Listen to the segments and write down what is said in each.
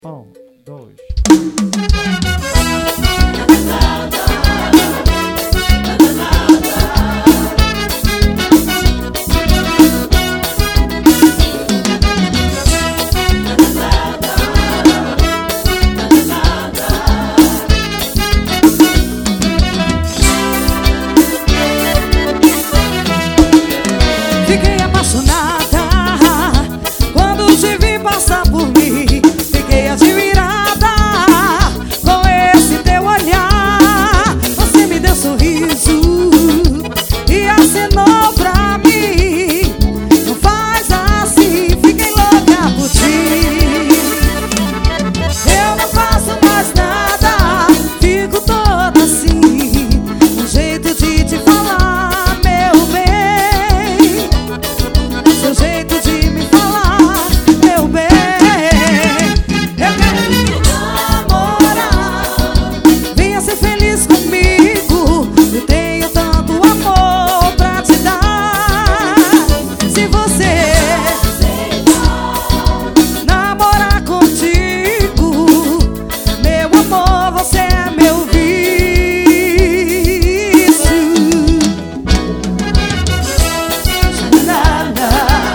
Um, dois. Fiquei apaixonada quando te vi passar por mim. Fiquei admirada com esse teu olhar. Você me deu sorriso e acenou pra mim. Não faz assim, fiquei louca por ti. Eu não faço mais nada, fico toda assim. Um jeito de te falar, meu bem. Seu jeito de me falar, meu bem. Eu quero te namorar, venha ser feliz comigo. Eu tenho tanto amor pra te dar. Se você namorar contigo, meu amor, você é meu vício. Nada.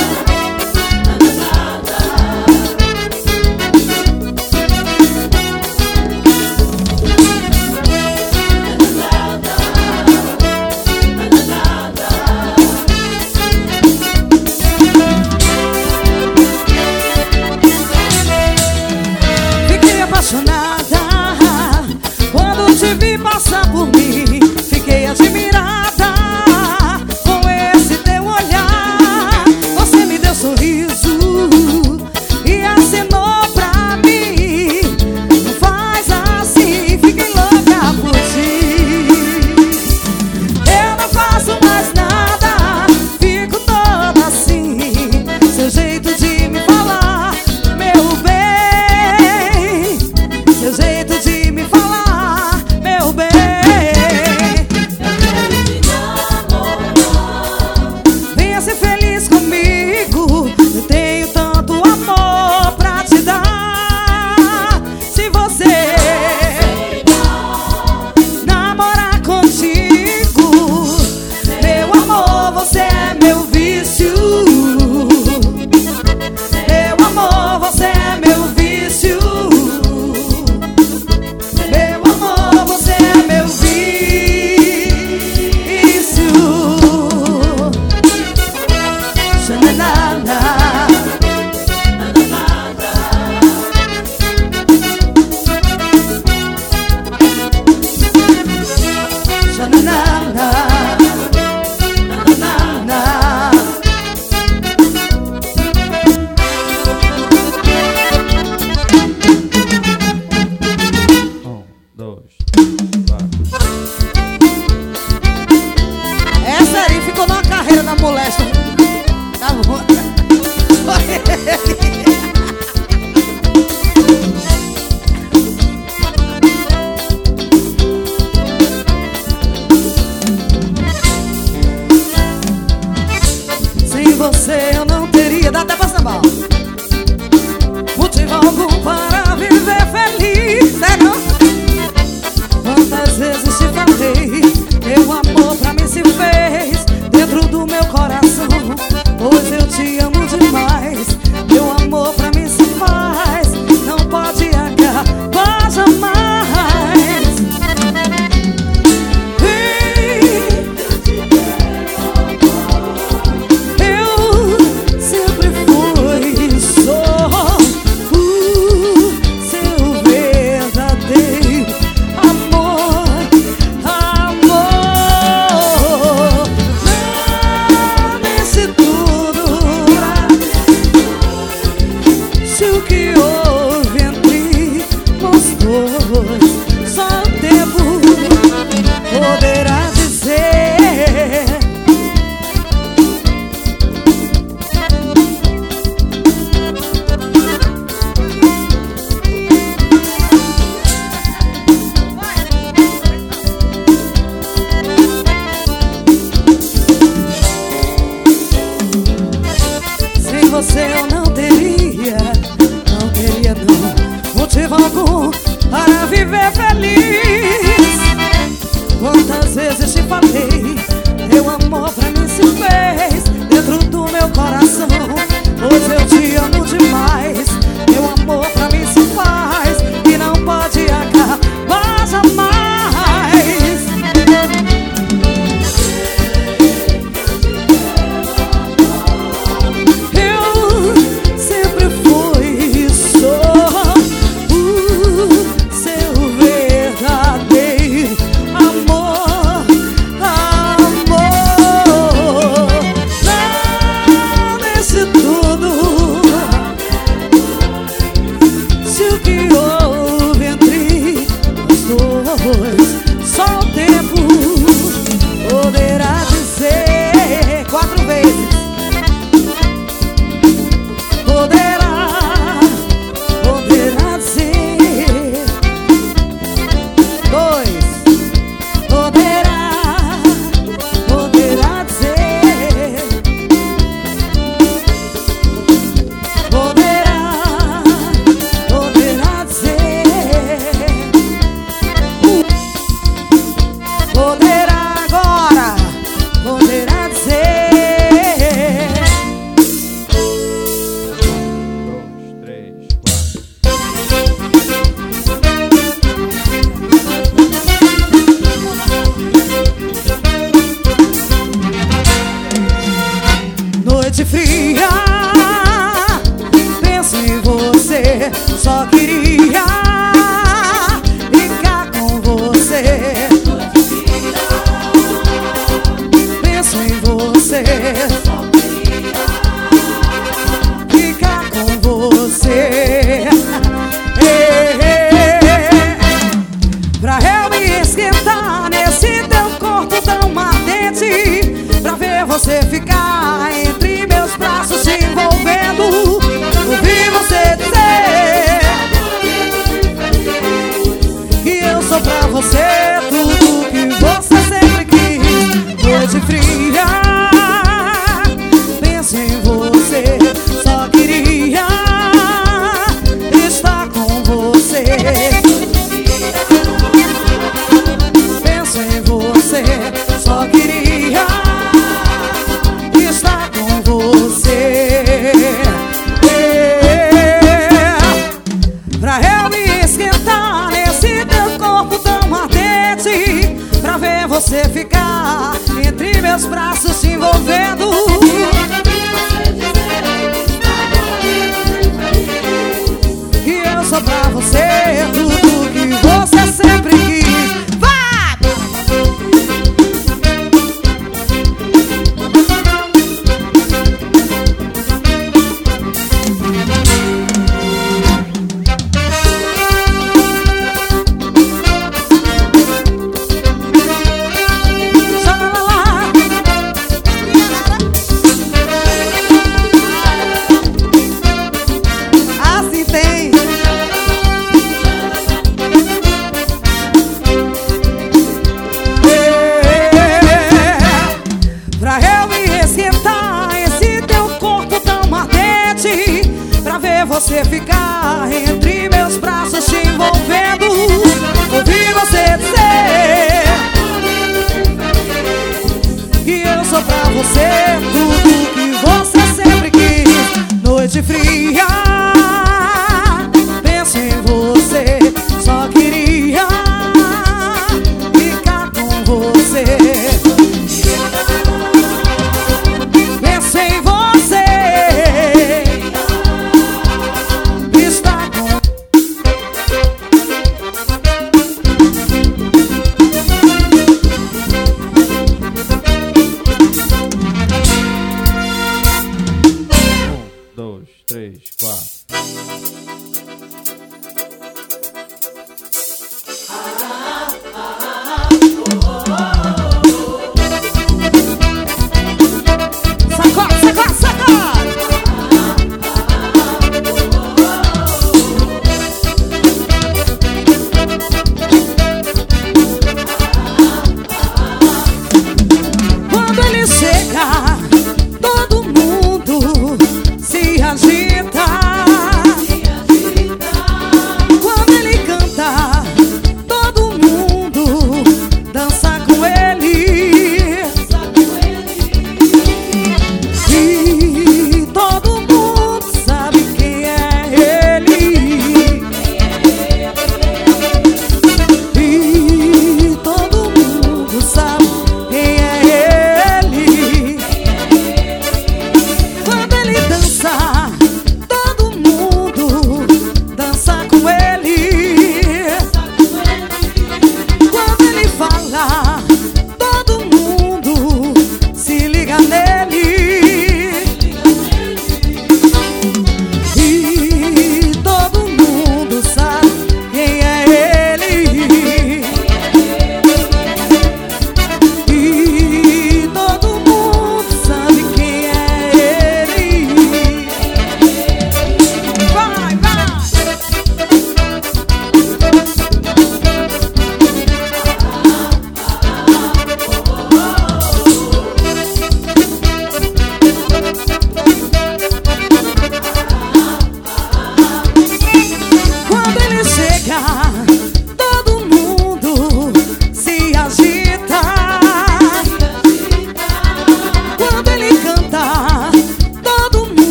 Fiquei apaixonada quando te vi passar por mim. Fiquei admirada com esse teu olhar. Você me deu sorriso e acenou pra mim. Não faz assim, fiquei louca por ti. Eu não faço mais nada, fico toda assim. Seu jeito de me falar, meu bem. Seu jeito de me falar, meu algum para viver feliz. Quantas vezes te falei, teu amor pra mim se fez dentro do meu coração. Hoje eu te amo demais, teu amor pra mim se faz e não pode acabar jamais. Só o tempo poderá dizer 4 vezes. Poderá dizer 2. Poderá dizer. Poderá dizer. Poderá agora, poderá dizer. 1, 2, 3, 4. Noite fria, penso em você, só queria ficar com você. Penso em você, só queria ficar com você. Pra eu me esquentar nesse teu corpo tão ardente, pra ver você ficar entre meus braços se envolvendo. Ouvi você dizer que eu sou pra você tudo que você sempre quis. Noite fria, penso em você, só queria estar com você. Penso em você, só queria estar com você. Pra eu me esquentar nesse teu corpo tão ardente, pra ver você ficar entre meus braços se envolvendo. Que eu sou pra você tudo